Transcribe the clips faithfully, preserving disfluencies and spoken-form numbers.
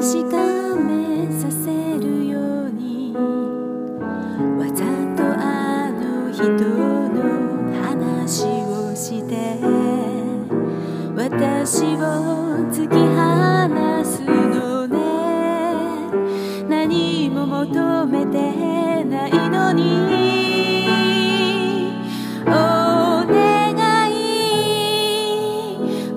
確かめさせるようにわざとあの人の話をして私を突き放すのね。何も求めてないのにお願い、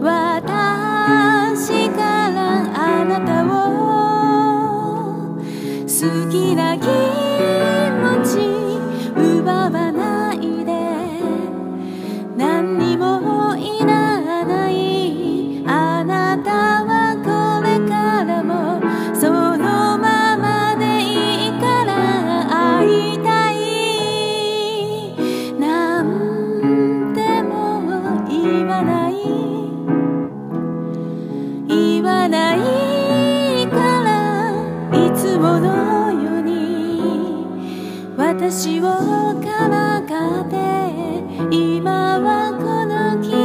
私からあなたを好きな気持ち奪わないで。何にもいらないあなたはこれからもそのままでいいから会いたい。なんても言わない言わないからいつものように私をからかって今はこの気